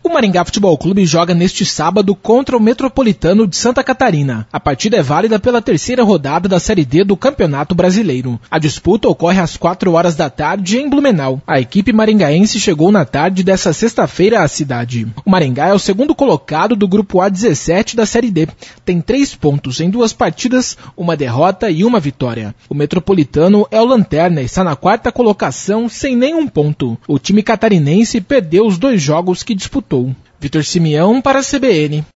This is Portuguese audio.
O Maringá Futebol Clube joga neste sábado contra o Metropolitano de Santa Catarina. A partida é válida pela terceira rodada da Série D do Campeonato Brasileiro. A disputa ocorre às 4 da tarde em Blumenau. A equipe maringaense chegou na tarde dessa sexta-feira à cidade. O Maringá é o segundo colocado do grupo A17 da Série D. Tem 3 pontos em 2 partidas, uma derrota e uma vitória. O Metropolitano é o lanterna e está na 4ª colocação sem nenhum ponto. O time catarinense perdeu os 2 jogos que disputou. Vitor Simeão para a CBN.